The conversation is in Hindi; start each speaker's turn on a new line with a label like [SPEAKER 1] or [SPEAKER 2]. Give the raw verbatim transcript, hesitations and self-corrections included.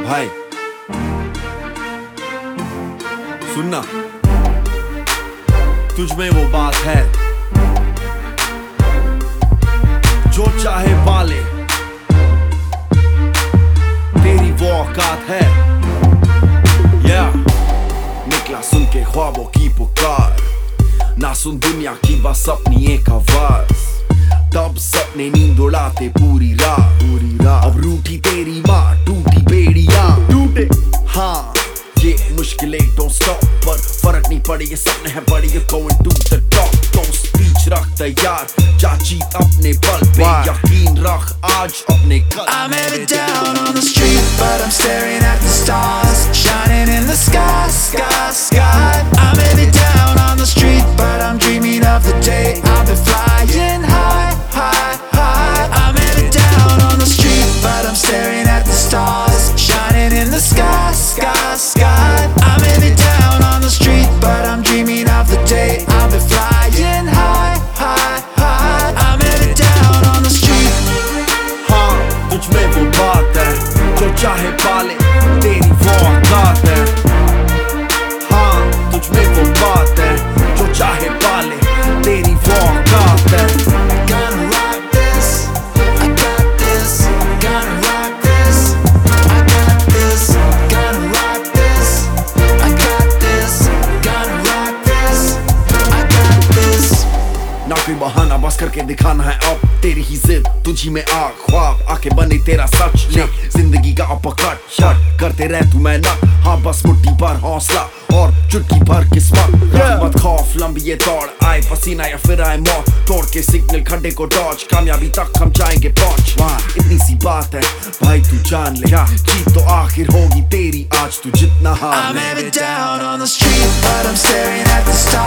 [SPEAKER 1] भाई सुनना, तुझ में वो बात है जो चाहे पाले, तेरी वो औकात है। yeah. निकला सुन के ख्वाबों की पुकार, ना सुन दुनिया की बस अपनी एक आवाज। तब सपने नींद उड़ाते पूरी रात पूरी रात। अब रूठी तेरी माँ टूटी बेड़ियां टूटे, हाँ ये मुश्किलें don't stop, पर फर्क नहीं पड़ी, ये सपने हैं बड़ी। You're going to the top, तो स्पीच रख तैयार, जा जीत अपने बल पे, यकीन रख आज अपने कल।
[SPEAKER 2] I'm headed down on the street, but I'm staring at the stars shining in the sky, sky, sky. I'm headed down on the street, but I'm dreaming of the day I'll be flying high, high, high. I'm headed down on the street, but I'm staring at the stars shining in the sky, sky, sky. I'm headed down on the street, but I'm dreaming of the day I'll be flying high, high, high. I'm headed down on the street.
[SPEAKER 1] हाँ तुझ में वो बात है जो चाहे पाले, तेरी वो औकात है। हाँ तुझ में वो बात है जो चाहे पाले, तेरी वो औकात है।
[SPEAKER 2] Gonna rock this, I got this. Gonna rock this, I got this. Gonna rock this, I got this. Gonna rock this, I got this.
[SPEAKER 1] ना कोई बहाना, बस करके दिखाना है अब, तेरी ही जिद तुझी में आ ख्वाब, आके बने तेरा सच। ले जिंदगी का अपकट शट करते रह तू मैं ना, हाँ बस मुट्ठी भर हौसला और चुटकी भर किस्मत। रख मत खौफ, लंबी ये दौड़, आए पसीना या फिर आए मौत, तोड़ के सिग्नल खड्डे को डॉज, कामयाबी तक हम जाएंगे पहुंच। इतनी सी बात है भाई तू जान ले, जीत तो आखिर होगी तेरी आज तू जितना हार।
[SPEAKER 2] I'm headed down on the street, but I'm staring at the stars.